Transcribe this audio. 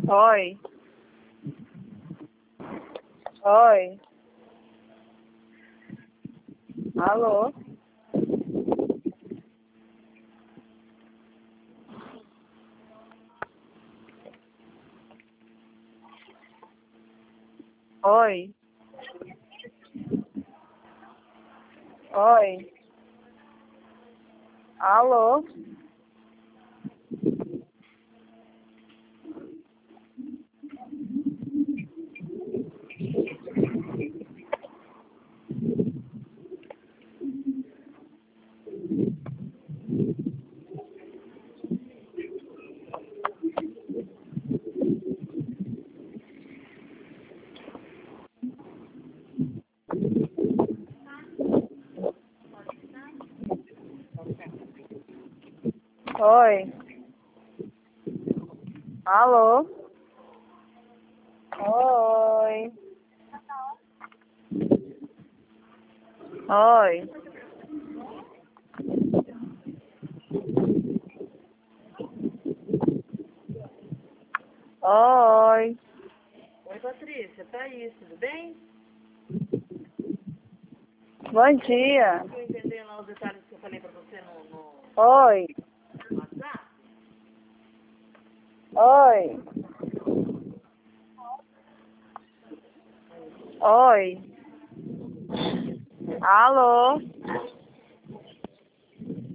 Oi. Oi. Alô? Oi. Oi. Alô? Oi. Alô? Oi. Oi. Oi. Oi, Patrícia, Thaís, tudo bem? Bom dia. Estou entendendo lá os detalhes que eu falei para você no Oi. WhatsApp? Oi. Oi. Alô?